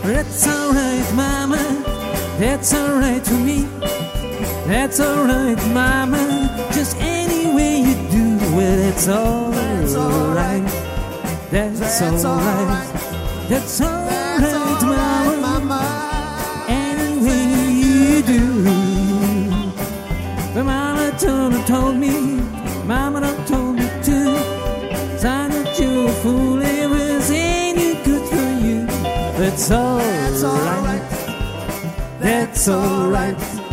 That's alright, mama, that's alright to me. That's alright, mama, just any way you do it, it's alright. That's alright, that's alright, mama, any way you do. But mama told me, mama done told me too. I know you're a fool, it was any good for you. That's alright, that's alright.